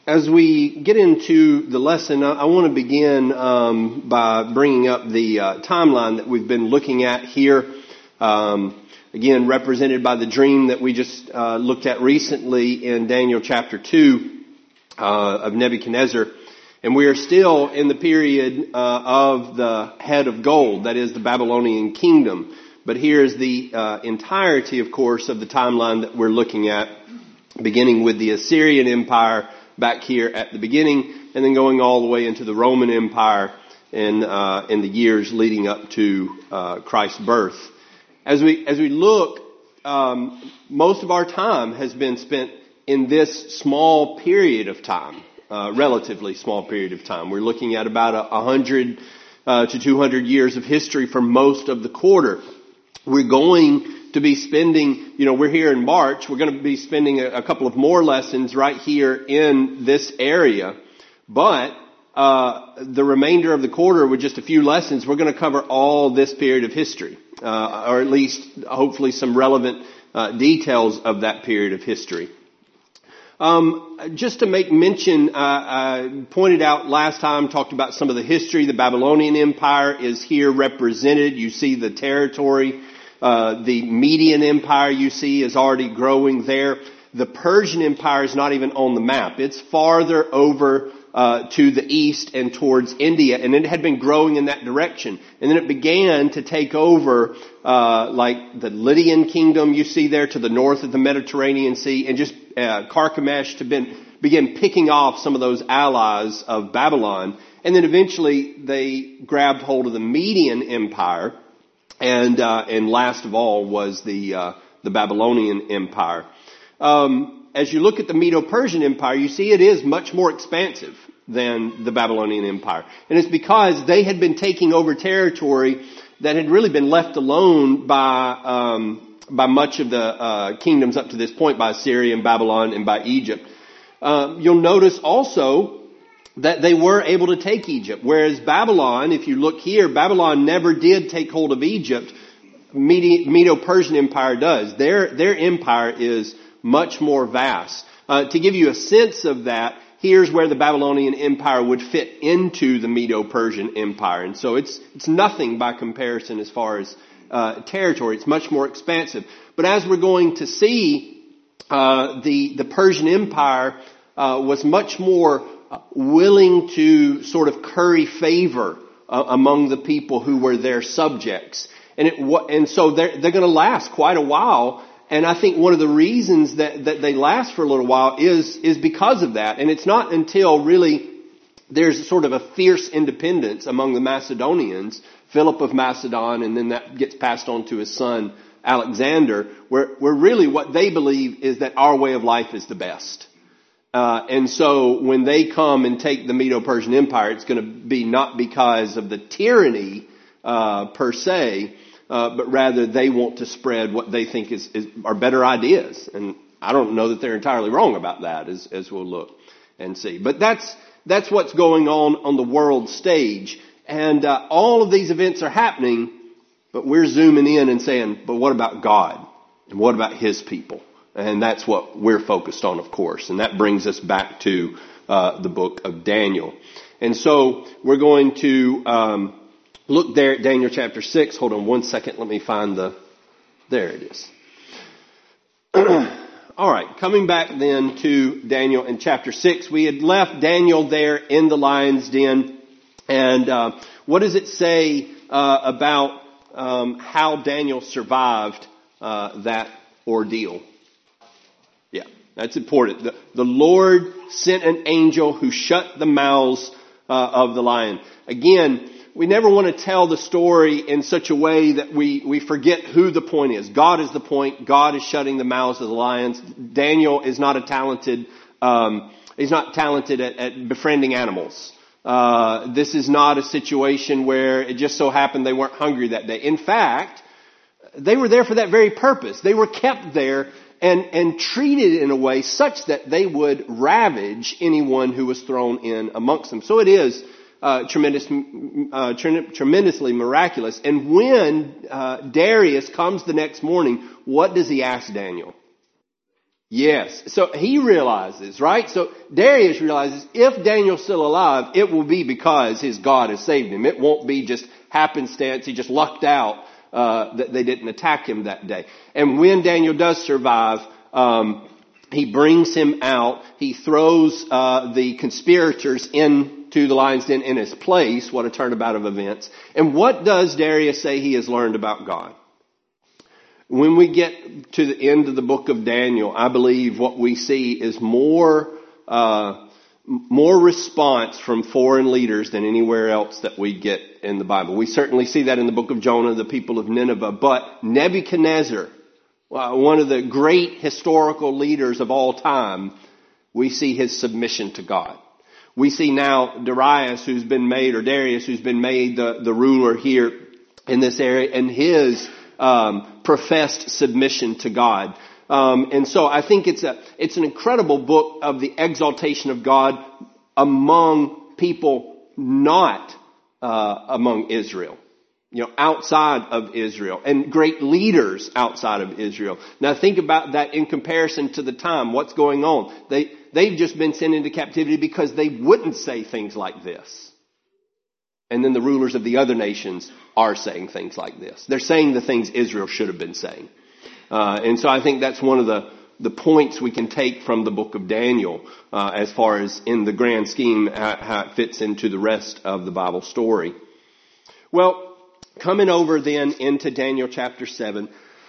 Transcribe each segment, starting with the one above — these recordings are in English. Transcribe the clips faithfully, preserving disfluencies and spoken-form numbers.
As we get into the lesson, I, I want to begin um, by bringing up the uh, timeline that we've been looking at here. Um, again, represented by the dream that we just uh, looked at recently in Daniel chapter two uh, of Nebuchadnezzar. And we are still in the period uh, of the head of gold, that is the Babylonian kingdom. But here's the uh, entirety, of course, of the timeline that we're looking at, beginning with the Assyrian Empire back here at the beginning, and then going all the way into the Roman Empire in uh, in the years leading up to uh, Christ's birth. As we as we look, um, most of our time has been spent in this small period of time, uh, relatively small period of time. We're looking at about a, a hundred uh, to two hundred years of history for most of the quarter. We're going to be spending, you know, we're here in March. We're going to be spending a, a couple of more lessons right here in this area. But uh the remainder of the quarter, with just a few lessons, we're going to cover all this period of history, uh or at least hopefully some relevant uh details of that period of history. Um just to make mention, uh, I pointed out last time, talked about some of the history. The Babylonian Empire is here represented. You see the territory. Uh, the Median Empire, you see, is already growing there. The Persian Empire is not even on the map. It's farther over uh, to the east and towards India, and it had been growing in that direction. And then it began to take over, uh, like the Lydian kingdom you see there to the north of the Mediterranean Sea, and just uh, Carchemish to been, begin picking off some of those allies of Babylon. And then eventually they grabbed hold of the Median Empire. And uh, and last of all was the uh, the Babylonian Empire. Um, as you look at the Medo-Persian Empire, you see it is much more expansive than the Babylonian Empire, and it's because they had been taking over territory that had really been left alone by um, by much of the uh, kingdoms up to this point, by Assyria and Babylon and by Egypt. Uh, you'll notice also that they were able to take Egypt. Whereas Babylon, if you look here, Babylon never did take hold of Egypt. Medo-Persian Empire does. Their, their empire is much more vast. Uh, to give you a sense of that, here's where the Babylonian Empire would fit into the Medo-Persian Empire. And so it's, it's nothing by comparison as far as, uh, territory. It's much more expansive. But as we're going to see, uh, the, the Persian Empire, uh, was much more willing to sort of curry favor uh, among the people who were their subjects. And it, and so they're, they're going to last quite a while. And I think one of the reasons that, that they last for a little while is, is because of that. And it's not until really there's sort of a fierce independence among the Macedonians, Philip of Macedon, and then that gets passed on to his son Alexander, where, where really what they believe is that our way of life is the best. Uh, and so when they come and take the Medo-Persian Empire, it's going to be not because of the tyranny, uh, per se, uh, but rather they want to spread what they think is, is, are better ideas. And I don't know that they're entirely wrong about that, as, as we'll look and see. But that's, that's what's going on on the world stage. And, uh, all of these events are happening, but we're zooming in and saying, but what about God? And what about His people? And that's what we're focused on, of course. And that brings us back to uh, the book of Daniel. And so we're going to um, look there at Daniel chapter six. Hold on one second. Let me find the... There it is. All right. Coming back then to Daniel in chapter six. We had left Daniel there in the lion's den. And uh, what does it say uh, about um, how Daniel survived uh, that ordeal? Yeah, that's important. The, the Lord sent an angel who shut the mouths uh, of the lion. Again, we never want to tell the story in such a way that we, we forget who the point is. God is the point. God is shutting the mouths of the lions. Daniel is not a talented, um, he's not talented at, at befriending animals. Uh, this is not a situation where it just so happened they weren't hungry that day. In fact, they were there for that very purpose. They were kept there and, and treated in a way such that they would ravage anyone who was thrown in amongst them. So it is uh, tremendous, uh, tre- tremendously miraculous. And when uh, Darius comes the next morning, what does he ask Daniel? Yes. So he realizes, right? So Darius realizes if Daniel's still alive, it will be because his God has saved him. It won't be just happenstance. He just lucked out uh, that they didn't attack him that day. And when Daniel does survive, um, he brings him out. He throws uh, the conspirators into the lion's den in his place. What a turnabout of events. And what does Darius say he has learned about God? When we get to the end of the book of Daniel, I believe what we see is more uh, more response from foreign leaders than anywhere else that we get in the Bible. We certainly see that in the book of Jonah, the people of Nineveh. But Nebuchadnezzar, one of the great historical leaders of all time, we see his submission to God. We see now Darius, who's been made, or Darius, who's been made the, the ruler here in this area, and his um, professed submission to God. Um, and so I think it's a it's an incredible book of the exaltation of God among people not uh, among Israel. You know, outside of Israel, and great leaders outside of Israel. Now think about that in comparison to the time. What's going on? They, they've just been sent into captivity because they wouldn't say things like this. And then the rulers of the other nations are saying things like this. They're saying the things Israel should have been saying. Uh, and so I think that's one of the, the points we can take from the book of Daniel, uh, as far as in the grand scheme, how, how it fits into the rest of the Bible story. Well, coming over then into Daniel chapter seven,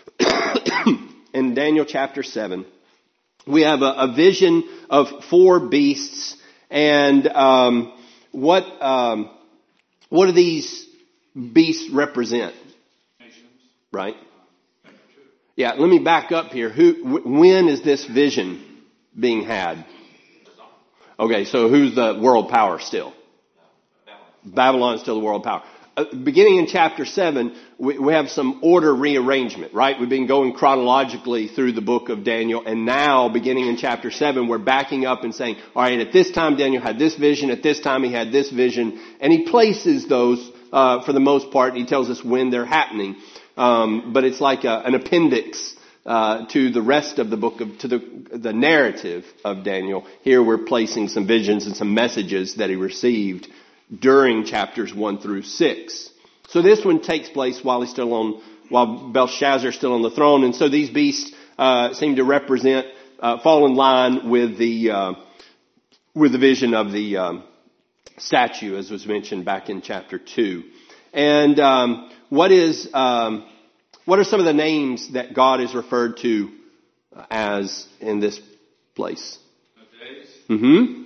in Daniel chapter seven, we have a, a vision of four beasts, and um, what um, what do these beasts represent? Nations. Right? Yeah. Let me back up here. Who? W- when is this vision being had? Okay. So who's the world power still? Babylon is still the world power. Uh, beginning in chapter seven, we, we have some order rearrangement, right? We've been going chronologically through the book of Daniel, and now beginning in chapter seven, we're backing up and saying, all right, at this time Daniel had this vision, at this time he had this vision, and he places those uh, for the most part. He tells us when they're happening, um, but it's like a, an appendix uh, to the rest of the book of to the the narrative of Daniel. Here we're placing some visions and some messages that he received during chapters one through six. So this one takes place while he's still on, while Belshazzar's still on the throne. And so these beasts, uh, seem to represent, uh, fall in line with the, uh, with the vision of the, um, statue, as was mentioned back in chapter two. And, um, what is, um, what are some of the names that God is referred to as in this place? Mm-hmm.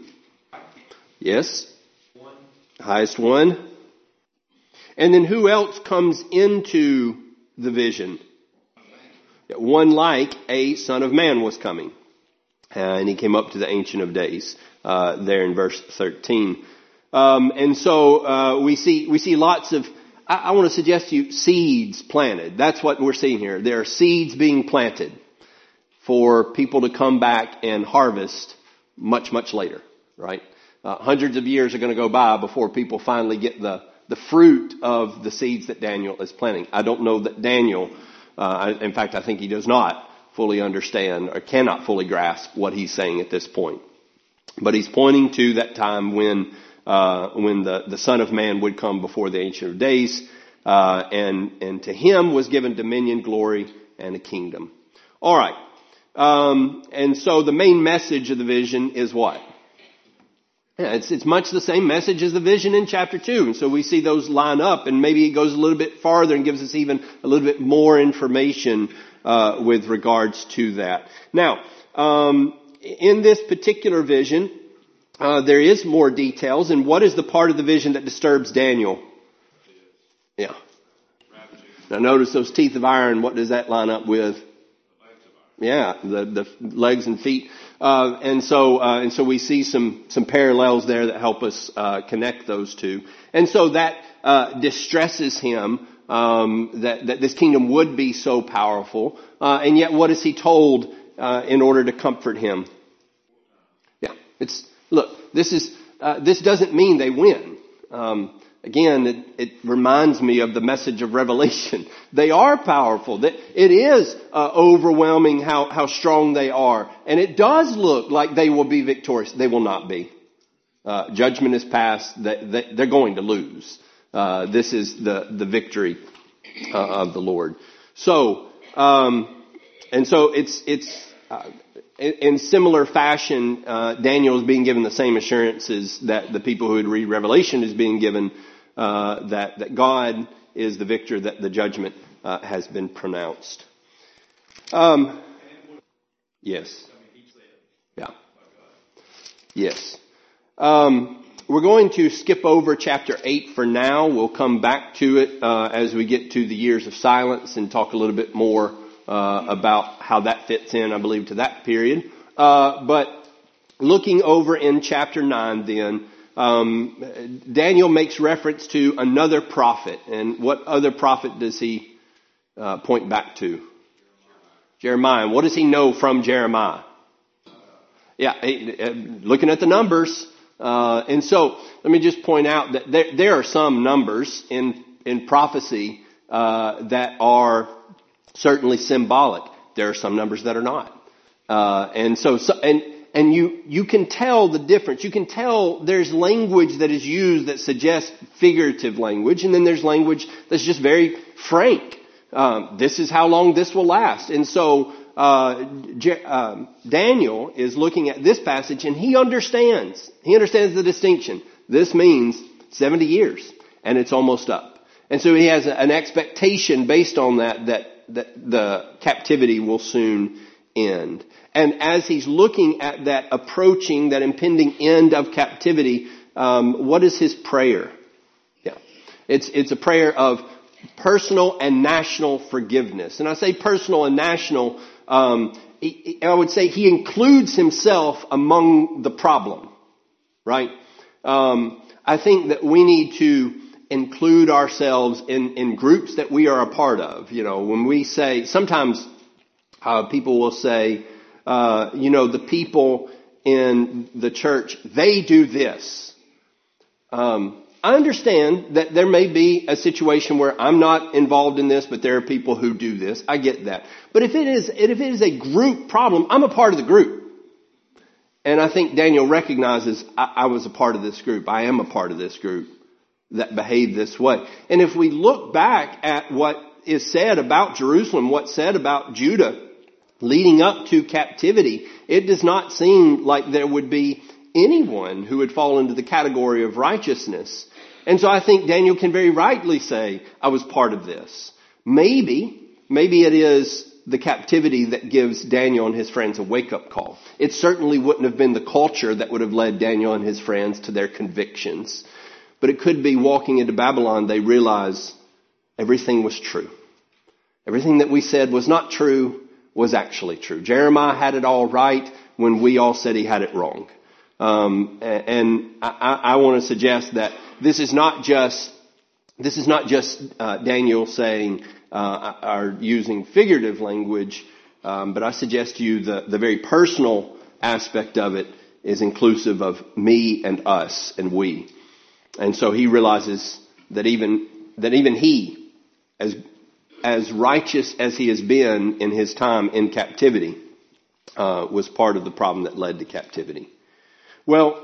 Yes. Highest one. And then who else comes into the vision? One like a son of man was coming. Uh, and he came up to the Ancient of Days, uh, there in verse thirteen. Um, and so, uh, we see, we see lots of, I, I want to suggest to you seeds planted. That's what we're seeing here. There are seeds being planted for people to come back and harvest much, much later, right? Uh, hundreds of years are going to go by before people finally get the, the fruit of the seeds that Daniel is planting. I don't know that Daniel, uh, in fact, I think he does not fully understand or cannot fully grasp what he's saying at this point. But he's pointing to that time when, uh, when the, the Son of Man would come before the Ancient of Days, uh, and, and to him was given dominion, glory, and a kingdom. All right. Um, and so the main message of the vision is what? Yeah, it's, it's much the same message as the vision in chapter two. And so we see those line up, and maybe it goes a little bit farther and gives us even a little bit more information, uh, with regards to that. Now, um, in this particular vision, uh, there is more details. And what is the part of the vision that disturbs Daniel? Yeah. Now notice those teeth of iron. What does that line up with? Yeah, the, the legs and feet. Uh, and so, uh, and so we see some, some parallels there that help us, uh, connect those two. And so that, uh, distresses him, um, that, that this kingdom would be so powerful. Uh, and yet what is he told, uh, in order to comfort him? Yeah, it's, look, this is, uh, this doesn't mean they win. Um, again, it, it reminds me of the message of Revelation. They are powerful. It is uh, overwhelming how, how strong they are. And it does look like they will be victorious. They will not be. Uh, judgment is passed. They, they, they're going to lose. Uh, this is the, the victory uh, of the Lord. So, um, and so it's, it's, uh, in, in similar fashion, uh, Daniel is being given the same assurances that the people who would read Revelation is being given, uh, that, that God is the victor, that the judgment, uh, has been pronounced. Um, yes. Yeah. Yes. Um, we're going to skip over chapter eight for now. We'll come back to it uh, as we get to the years of silence and talk a little bit more uh, about how that fits in, I believe, to that period. Uh, but looking over in chapter nine then, um, Daniel makes reference to another prophet. And what other prophet does he uh, point back to? Jeremiah. What does he know from Jeremiah? Yeah, looking at the numbers. Uh, and so let me just point out that there, there are some numbers in, in prophecy, uh, that are certainly symbolic. There are some numbers that are not. Uh, and so, so, and, and you, you can tell the difference. You can tell there's language that is used that suggests figurative language, and then there's language that's just very frank. Um, this is how long this will last. And so, Uh, Je- uh, Daniel is looking at this passage and he understands, he understands the distinction. This means seventy years and it's almost up. And so he has a, an expectation based on that, that, that the captivity will soon end. And as he's looking at that approaching, that impending end of captivity, um, what is his prayer? Yeah. It's, it's a prayer of personal and national forgiveness. And I say personal and national, Um, I would say he includes himself among the problem, right? Um, I think that we need to include ourselves in, in groups that we are a part of. You know, when we say, sometimes uh, people will say, uh, you know, the people in the church, they do this. Um, I understand that there may be a situation where I'm not involved in this, but there are people who do this. I get that. But if it is, if it is a group problem, I'm a part of the group. And I think Daniel recognizes I, I was a part of this group. I am a part of this group that behaved this way. And if we look back at what is said about Jerusalem, what's said about Judah leading up to captivity, it does not seem like there would be anyone who would fall into the category of righteousness. And so I think Daniel can very rightly say, I was part of this. Maybe, maybe it is the captivity that gives Daniel and his friends a wake-up call. It certainly wouldn't have been the culture that would have led Daniel and his friends to their convictions. But it could be walking into Babylon, they realize everything was true. Everything that we said was not true was actually true. Jeremiah had it all right when we all said he had it wrong. Um, and I, I want to suggest that this is not just, this is not just, uh, Daniel saying, uh, are using figurative language, um, but I suggest to you the, the very personal aspect of it is inclusive of me and us and we. And so he realizes that even, that even he, as, as righteous as he has been in his time in captivity, uh, was part of the problem that led to captivity. Well,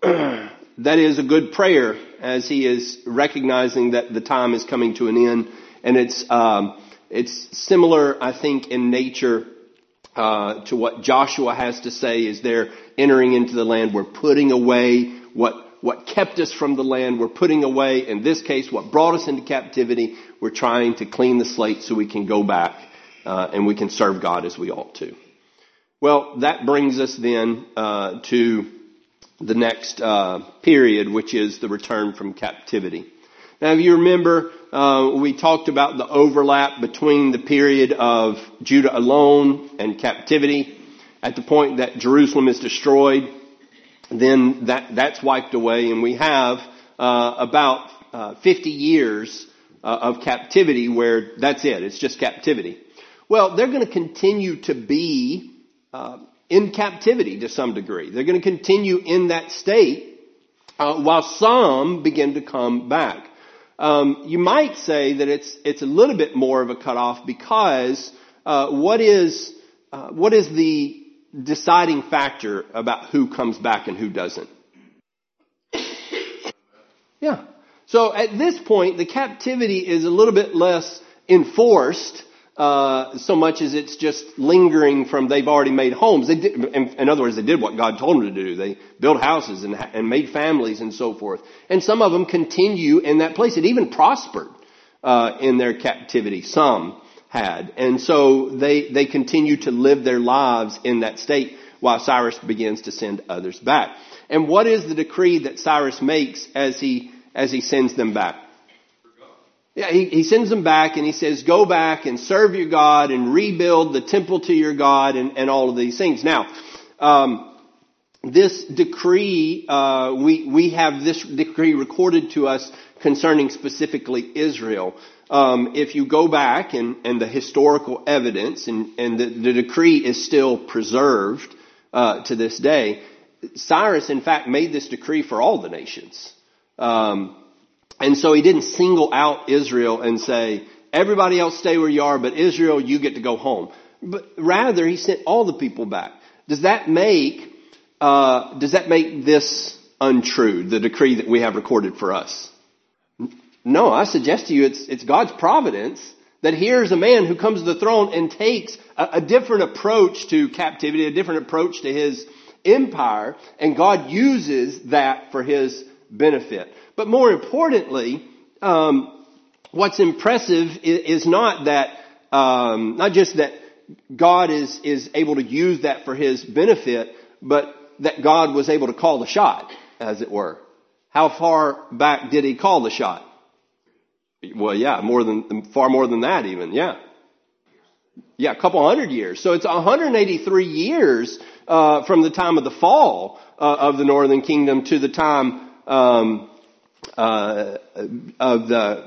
that is a good prayer as he is recognizing that the time is coming to an end. And it's, um, it's similar, I think, in nature, uh, to what Joshua has to say as they're entering into the land. We're putting away what, what kept us from the land. We're putting away, in this case, what brought us into captivity. We're trying to clean the slate so we can go back, uh, and we can serve God as we ought to. Well, that brings us then, uh, to the next uh, period, which is the return from captivity. Now, if you remember, uh, we talked about the overlap between the period of Judah alone and captivity. At the point that Jerusalem is destroyed, then that that's wiped away, and we have uh, about uh, fifty years uh, of captivity where that's it. It's just captivity. Well, they're going to continue to be uh, in captivity to some degree. They're going to continue in that state uh, while some begin to come back. Um, you might say that it's it's a little bit more of a cutoff because uh, what is uh, what is the deciding factor about who comes back and who doesn't? Yeah. So at this point, the captivity is a little bit less enforced, uh, so much as it's just lingering from they've already made homes. They did, in, in other words, they did what God told them to do. They built houses and, and made families and so forth. And some of them continue in that place. It even prospered, uh, in their captivity. Some had. And so they, they continue to live their lives in that state while Cyrus begins to send others back. And what is the decree that Cyrus makes as he as he sends them back? Yeah, he, he sends them back and he says, go back and serve your God and rebuild the temple to your God and, and all of these things. Now, um, this decree, uh, we we have this decree recorded to us concerning specifically Israel. Um, if you go back and, and the historical evidence and, and the, the decree is still preserved uh, to this day, Cyrus, in fact, made this decree for all the nations. Um, and so he didn't single out Israel and say, everybody else stay where you are, but Israel, you get to go home. But rather, he sent all the people back. Does that make, uh, does that make this untrue, the decree that we have recorded for us? No, I suggest to you it's, it's God's providence that here's a man who comes to the throne and takes a, a different approach to captivity, a different approach to his empire, and God uses that for his benefit. But more importantly, um, what's impressive is, is not that, um, not just that God is is able to use that for his benefit, but that God was able to call the shot, as it were. How far back did he call the shot? Well, yeah, more than far more than that, even. Yeah, yeah, a couple hundred years. So it's one hundred eighty-three years uh, from the time of the fall uh, of the Northern Kingdom to the time. Um, uh, of the,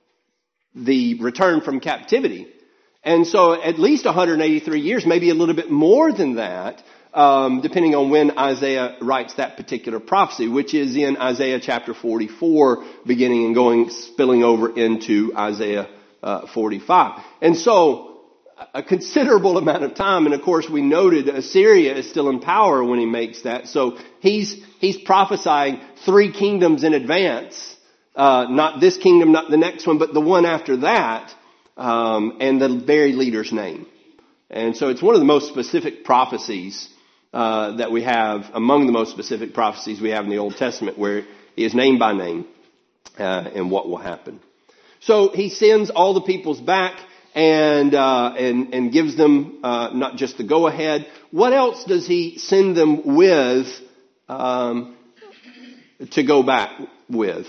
the return from captivity. And so at least one hundred eighty-three years, maybe a little bit more than that, um, depending on when Isaiah writes that particular prophecy, which is in Isaiah chapter forty-four, beginning and going, spilling over into Isaiah uh, forty-five. And so a considerable amount of time, and of course we noted Assyria is still in power when he makes that. So he's he's prophesying three kingdoms in advance, uh, not this kingdom, not the next one, but the one after that, um, and the very leader's name. And so it's one of the most specific prophecies uh, that we have, among the most specific prophecies we have in the Old Testament, where he is named by name uh, and what will happen. So he sends all the peoples back. And, uh, and, and gives them, uh, not just the go ahead. What else does he send them with, um, to go back with?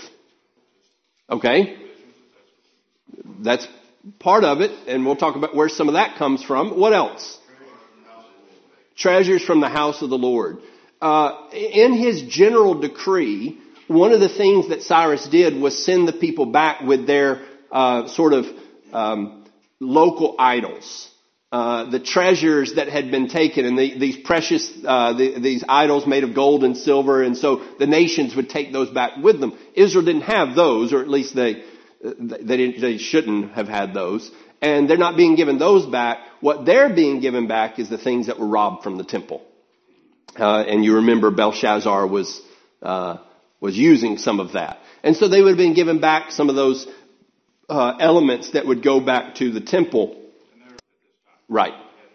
Okay. That's part of it. And we'll talk about where some of that comes from. What else? Treasures from the house of the Lord. Uh, in his general decree, one of the things that Cyrus did was send the people back with their, uh, sort of, um, local idols, uh, the treasures that had been taken, and the, these precious, uh, the, these idols made of gold and silver, and so the nations would take those back with them. Israel didn't have those, or at least they, they, didn't, they shouldn't have had those, and they're not being given those back. What they're being given back is the things that were robbed from the temple. Uh, and you remember Belshazzar was, uh, was using some of that. And so they would have been given back some of those Uh, elements that would go back to the temple. Right.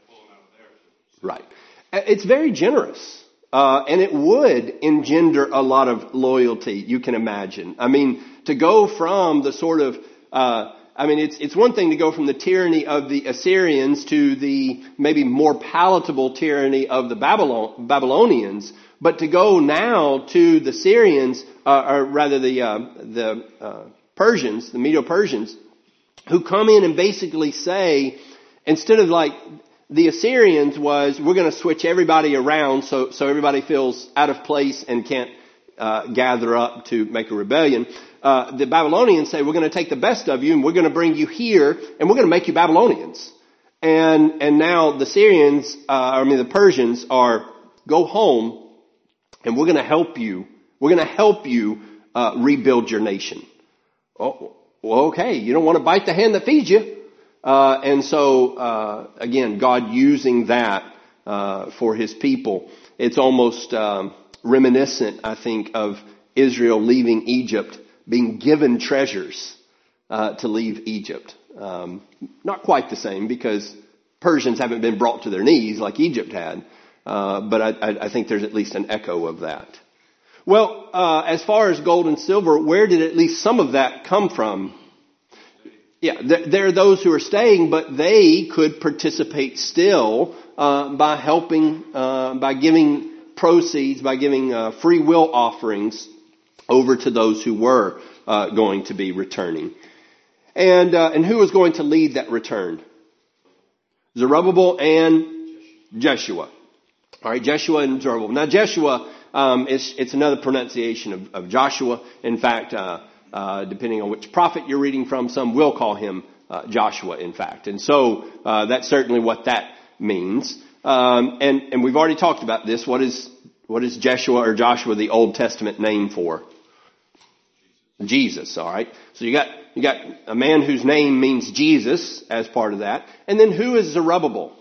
Right. It's very generous. Uh, and it would engender a lot of loyalty, you can imagine. I mean, to go from the sort of, uh, I mean, it's, it's one thing to go from the tyranny of the Assyrians to the maybe more palatable tyranny of the Babylon, Babylonians, but to go now to the Syrians, uh, or rather the, uh, the, uh, Persians, the Medo-Persians, who come in and basically say, instead of like the Assyrians was, we're going to switch everybody around so so everybody feels out of place and can't uh, gather up to make a rebellion. Uh, the Babylonians say, we're going to take the best of you and we're going to bring you here and we're going to make you Babylonians. And and now the Syrians, uh, I mean the Persians are, go home and we're going to help you. We're going to help you uh, rebuild your nation. Oh, well, okay, you don't want to bite the hand that feeds you. Uh, and so, uh, again, God using that, uh, for his people. It's almost, um, reminiscent, I think, of Israel leaving Egypt, being given treasures, uh, to leave Egypt. Um, not quite the same because Persians haven't been brought to their knees like Egypt had. Uh, but I, I think there's at least an echo of that. Well, uh, as far as gold and silver, where did at least some of that come from? Yeah, there, there are those who are staying, but they could participate still uh, by helping, uh, by giving proceeds, by giving uh, free will offerings over to those who were uh, going to be returning. And uh, and who was going to lead that return? Zerubbabel and Jeshua. All right, Jeshua and Zerubbabel. Now, Jeshua, um, is, it's another pronunciation of, of Joshua. In fact, uh, uh, depending on which prophet you're reading from, some will call him uh, Joshua, in fact. And so, uh, that's certainly what that means. Um, and, and we've already talked about this. What is, what is Jeshua or Joshua, the Old Testament name for? Jesus, all right. So you got, you got a man whose name means Jesus as part of that. And then who is Zerubbabel?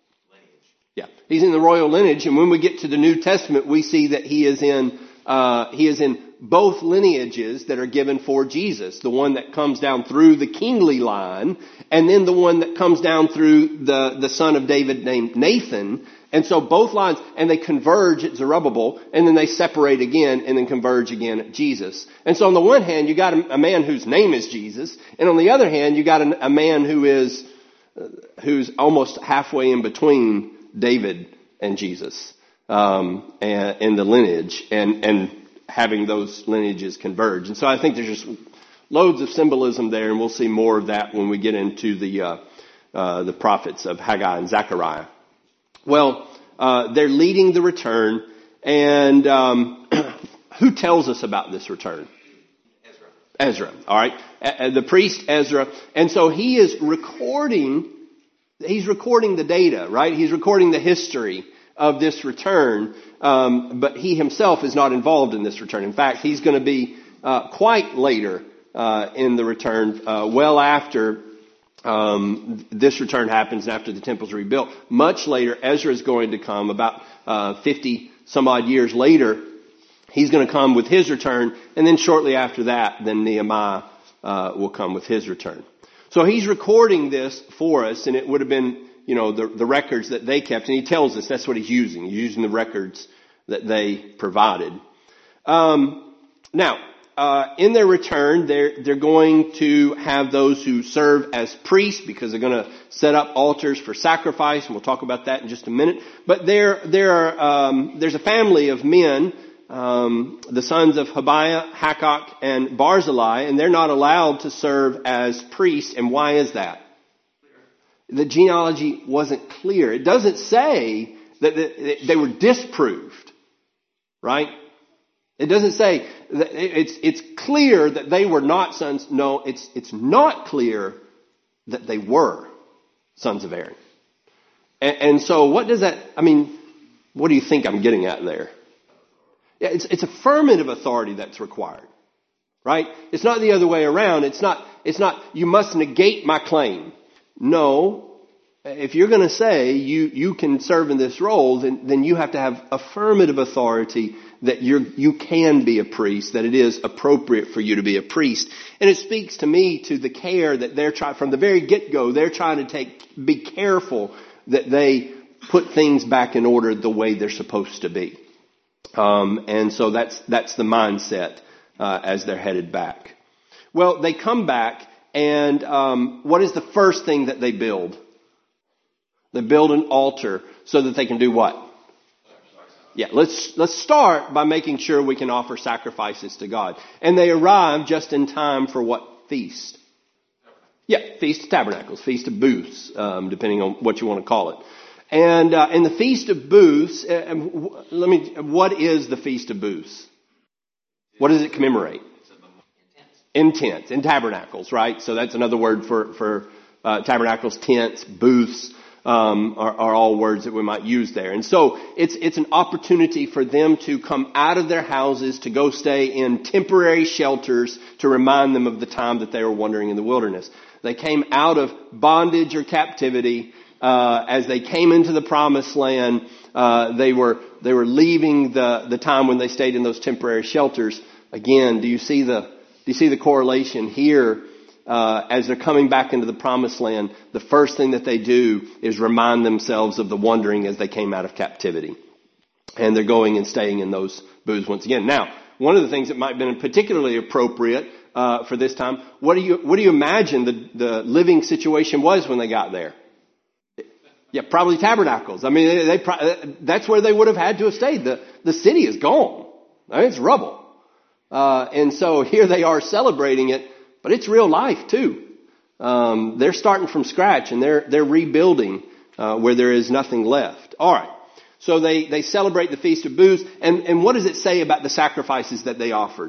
Yeah, he's in the royal lineage, and when we get to the New Testament, we see that he is in uh he is in both lineages that are given for Jesus. The one that comes down through the kingly line, and then the one that comes down through the the son of David named Nathan. And so both lines, and they converge at Zerubbabel, and then they separate again, and then converge again at Jesus. And so on the one hand, you got a, a man whose name is Jesus, and on the other hand, you got a, a man who is uh, who's almost halfway in between David and Jesus, um, and in the lineage, and, and having those lineages converge. And so I think there's just loads of symbolism there, and we'll see more of that when we get into the, uh, uh, the prophets of Haggai and Zechariah. Well, uh, they're leading the return, and, um, who tells us about this return? Ezra. Ezra, alright. Uh, the priest Ezra. And so he is recording He's recording the data, right? He's recording the history of this return, um, but he himself is not involved in this return. In fact, he's going to be uh, quite later uh, in the return, uh, well after um, this return happens, after the temple's rebuilt. Much later, Ezra is going to come, about uh, fifty some odd years later. He's going to come with his return, and then shortly after that, then Nehemiah uh, will come with his return. So he's recording this for us, and it would have been, you know, the, the records that they kept, and he tells us that's what he's using. He's using the records that they provided. Um, now, uh, in their return, they're, they're going to have those who serve as priests, because they're going to set up altars for sacrifice, and we'll talk about that in just a minute. But there, there are, um, there's a family of men, Um, the sons of Habiah, Hakak, and Barzillai, and they're not allowed to serve as priests. And why is that? The genealogy wasn't clear. It doesn't say that they were disproved, right? It doesn't say that it's it's clear that they were not sons. No, it's it's not clear that they were sons of Aaron. And, and so, what does that? I mean, what do you think I'm getting at there? Yeah, it's, it's affirmative authority that's required, right? It's not the other way around. It's not, it's not, you must negate my claim. No, if you're going to say you, you can serve in this role, then, then you have to have affirmative authority that you're, you can be a priest, that it is appropriate for you to be a priest. And it speaks to me to the care that they're trying, from the very get-go, they're trying to take, be careful that they put things back in order the way they're supposed to be. Um, and so that's, that's the mindset, uh, as they're headed back. Well, they come back, and, um, what is the first thing that they build? They build an altar so that they can do what? Yeah, let's, let's start by making sure we can offer sacrifices to God. And they arrive just in time for what feast? Yeah, Feast of Tabernacles, Feast of Booths, um, depending on what you want to call it. And, uh, in the Feast of Booths, uh, let me, what is the Feast of Booths? What does it commemorate? In tents, in tabernacles, right? So that's another word for, for, uh, tabernacles, tents, booths. um, are, are all words that we might use there. And so it's it's an opportunity for them to come out of their houses, to go stay in temporary shelters, to remind them of the time that they were wandering in the wilderness. They came out of bondage or captivity. Uh, as they came into the promised land, uh, they were they were leaving the the time when they stayed in those temporary shelters. Again, do you see the do you see the correlation here? Uh, as they're coming back into the promised land, the first thing that they do is remind themselves of the wandering as they came out of captivity. And they're going and staying in those booths once again. Now, one of the things that might have been particularly appropriate uh, for this time, what do you what do you imagine the, the living situation was when they got there? Yeah, probably tabernacles. I mean, they, they, that's where they would have had to have stayed. The, the city is gone. I mean, it's rubble. Uh, and so here they are celebrating it. But it's real life too. Um, they're starting from scratch and they're they're rebuilding uh, where there is nothing left. All right. So they they celebrate the Feast of Booths, and and what does it say about the sacrifices that they offered?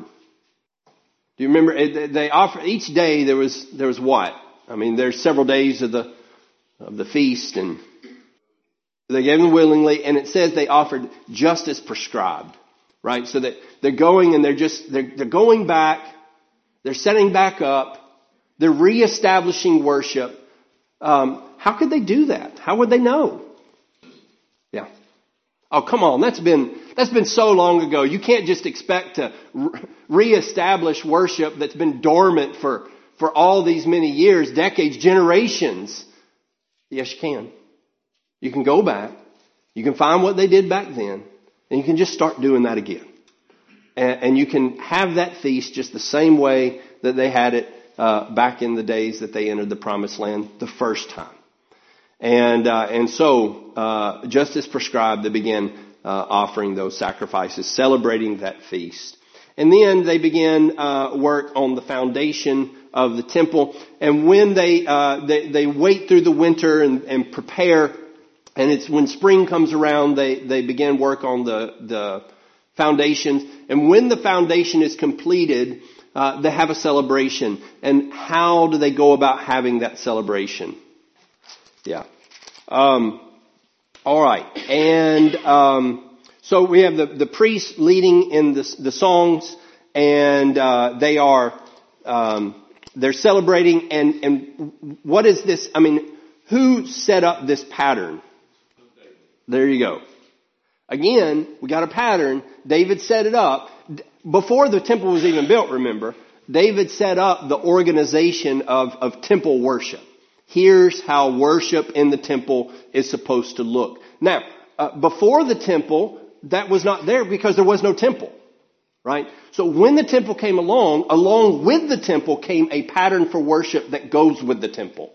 Do you remember they offer each day there was there was what? I mean, there's several days of the of the feast, and they gave them willingly, and it says they offered just as prescribed, right? So that they're going and they're just they're they're going back. They're setting back up. They're reestablishing worship. Um, how could they do that? How would they know? Yeah. Oh, come on. That's been that's been so long ago. You can't just expect to re- reestablish worship that's been dormant for, for all these many years, decades, generations. Yes, you can. You can go back. You can find what they did back then, and you can just start doing that again. And you can have that feast just the same way that they had it uh, back in the days that they entered the promised land the first time. And uh, and so, uh, just as prescribed, they began uh, offering those sacrifices, celebrating that feast. And then they began uh, work on the foundation of the temple. And when they uh, they, they wait through the winter and, and prepare, and it's when spring comes around, they they begin work on the the foundations. And when the foundation is completed, uh, they have a celebration. And how do they go about having that celebration? Yeah. Um, all right. And um, so we have the, the priests leading in the, the songs, and uh, they are um, they're celebrating. And, and what is this? I mean, who set up this pattern? There you go. Again, we got a pattern. David set it up. Before the temple was even built, remember, David set up the organization of, of temple worship. Here's how worship in the temple is supposed to look. Now, uh, before the temple, that was not there because there was no temple, right? So when the temple came along, along with the temple came a pattern for worship that goes with the temple.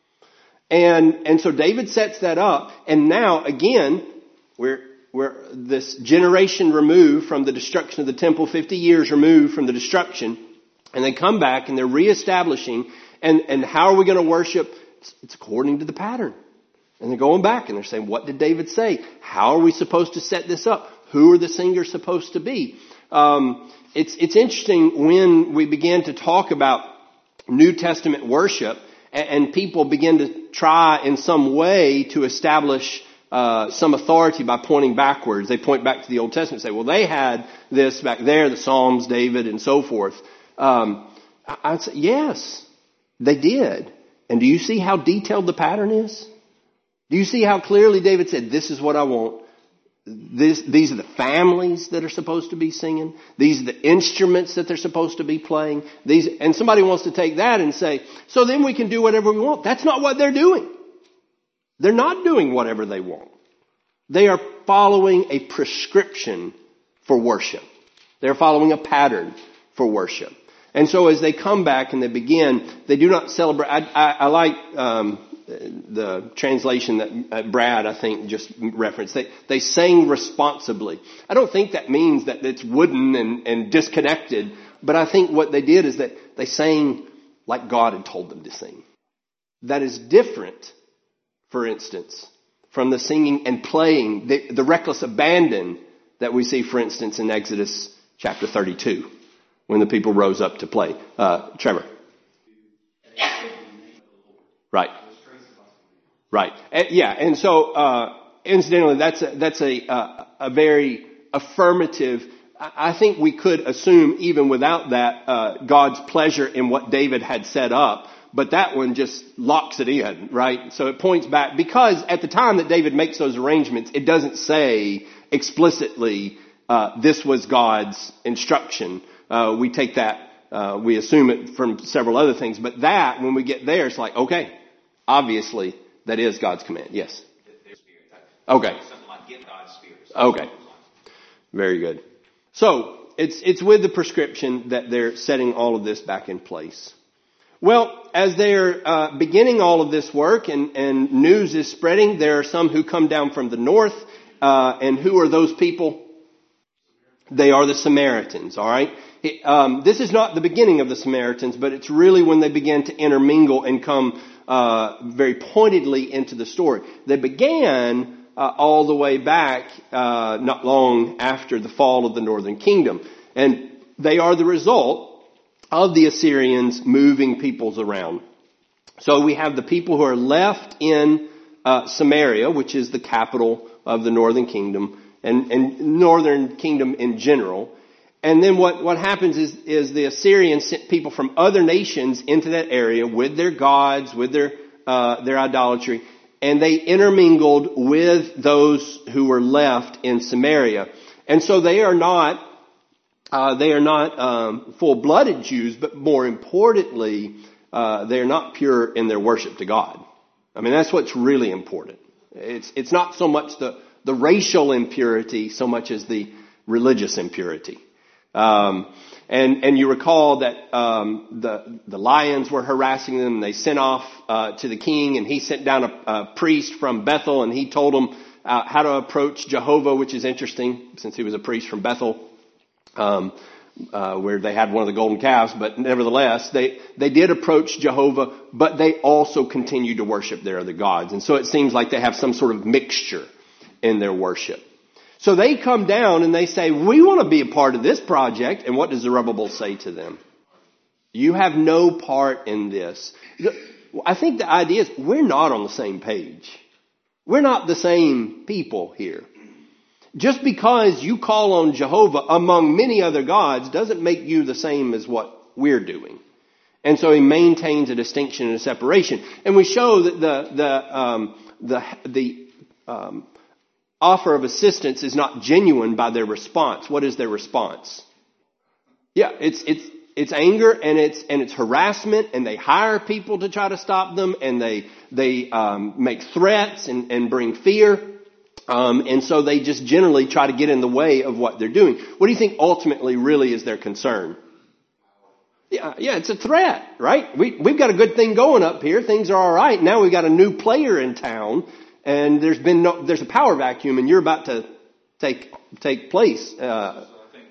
And, and so David sets that up. And now, again, we're, We're this generation removed from the destruction of the temple, fifty years removed from the destruction, and they come back and they're reestablishing. And, and how are we going to worship? It's, it's according to the pattern. And they're going back and they're saying, what did David say? How are we supposed to set this up? Who are the singers supposed to be? Um, it's it's interesting when we begin to talk about New Testament worship, and, and people begin to try in some way to establish Uh, some authority by pointing backwards. They point back to the Old Testament and say, well, they had this back there, the Psalms, David, and so forth. Um, I'd say, yes, they did. And do you see how detailed the pattern is? Do you see how clearly David said, this is what I want? This, these are the families that are supposed to be singing. These are the instruments that they're supposed to be playing. These, and somebody wants to take that and say, so then we can do whatever we want. That's not what they're doing. They're not doing whatever they want. They are following a prescription for worship. They're following a pattern for worship. And so as they come back and they begin, they do not celebrate. I, I, I like um, the translation that Brad, I think, just referenced. They, they sang responsibly. I don't think that means that it's wooden and, and disconnected. But I think what they did is that they sang like God had told them to sing. That is different, for instance, from the singing and playing, the, the reckless abandon that we see, for instance, in Exodus chapter thirty-two, when the people rose up to play. Uh, Trevor. Right. Right. And, yeah. And so, uh, incidentally, that's a, that's a, uh, a very affirmative. I think we could assume even without that, uh, God's pleasure in what David had set up, but that one just locks it in, right? So it points back, because at the time that David makes those arrangements, it doesn't say explicitly, uh, this was God's instruction. Uh, we take that, uh, we assume it from several other things, but that, when we get there, it's like, okay, obviously, that is God's command. Yes. Okay. Okay. Very good. So it's it's with the prescription that they're setting all of this back in place. Well, as they're uh, beginning all of this work and, and news is spreading, there are some who come down from the north. Uh, and who are those people? They are the Samaritans. All right. It, um, this is not the beginning of the Samaritans, but it's really when they begin to intermingle and come Uh, very pointedly into the story. They began uh, all the way back uh, not long after the fall of the northern kingdom. And they are the result of the Assyrians moving peoples around. So we have the people who are left in uh, Samaria, which is the capital of the northern kingdom, and, and northern kingdom in general. And then what, what happens is, is the Assyrians sent people from other nations into that area with their gods, with their, uh, their idolatry, and they intermingled with those who were left in Samaria. And so they are not, uh, they are not, um, full-blooded Jews, but more importantly, uh, they are not pure in their worship to God. I mean, that's what's really important. It's, it's not so much the, the racial impurity so much as the religious impurity. Um, and, and you recall that, um, the, the lions were harassing them, and they sent off, uh, to the king, and he sent down a, a priest from Bethel, and he told them, uh, how to approach Jehovah, which is interesting since he was a priest from Bethel, um, uh, where they had one of the golden calves, but nevertheless, they, they did approach Jehovah, but they also continued to worship their other gods. And so it seems like they have some sort of mixture in their worship. So they come down and they say, we want to be a part of this project. And what does Zerubbabel say to them? You have no part in this. I think the idea is we're not on the same page. We're not the same people here. Just because you call on Jehovah among many other gods doesn't make you the same as what we're doing. And so he maintains a distinction and a separation. And we show that the, the, um, the, the, um, offer of assistance is not genuine by their response. What is their response? Yeah, it's, it's, it's anger and it's, and it's harassment, and they hire people to try to stop them, and they, they, um, make threats and, and bring fear. Um, and so they just generally try to get in the way of what they're doing. What do you think ultimately really is their concern? Yeah, yeah, it's a threat, right? We, we've got a good thing going up here. Things are all right. Now we've got a new player in town. And there's been no, there's a power vacuum, and you're about to take, take place. Uh,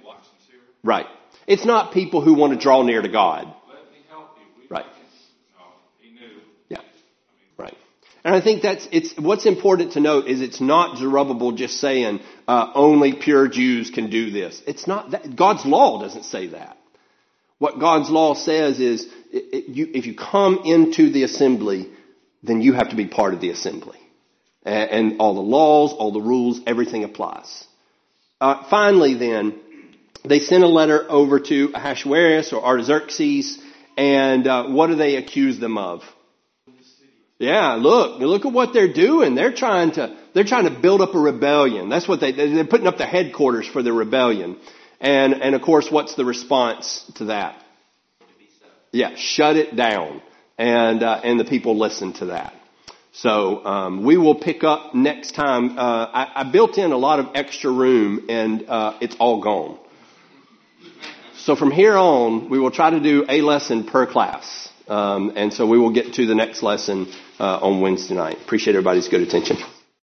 right. It's not people who want to draw near to God. Let me help you. We right. No, he knew. Yeah. Right. And I think that's, it's, what's important to note is it's not Zerubbabel just saying, uh, only pure Jews can do this. It's not that. God's law doesn't say that. What God's law says is, it, it, you, if you come into the assembly, then you have to be part of the assembly. And all the laws, all the rules, everything applies. Uh, finally then, they sent a letter over to Ahasuerus or Artaxerxes, and uh, what do they accuse them of? Yeah, look, look at what they're doing. They're trying to, they're trying to build up a rebellion. That's what they, they're putting up the headquarters for the rebellion. And, and of course, what's the response to that? Yeah, shut it down. And, uh, and the people listen to that. So um, we will pick up next time. Uh, I, I built in a lot of extra room, and uh, it's all gone. So from here on, we will try to do a lesson per class. Um, and so we will get to the next lesson uh, on Wednesday night. Appreciate everybody's good attention.